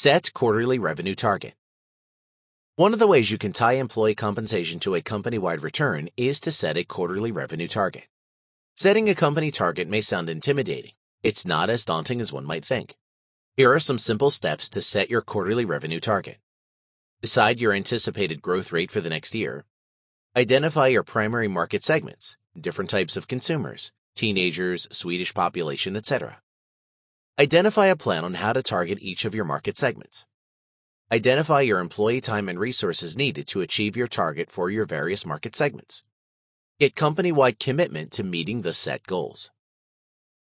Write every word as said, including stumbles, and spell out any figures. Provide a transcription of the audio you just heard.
Set quarterly revenue target. One of the ways you can tie employee compensation to a company-wide return is to set a quarterly revenue target. Setting a company target may sound intimidating. It's not as daunting as one might think. Here are some simple steps to set your quarterly revenue target. Decide your anticipated growth rate for the next year. Identify your primary market segments, different types of consumers, teenagers, Swedish population, et cetera. Identify a plan on how to target each of your market segments. Identify your employee time and resources needed to achieve your target for your various market segments. Get company-wide commitment to meeting the set goals.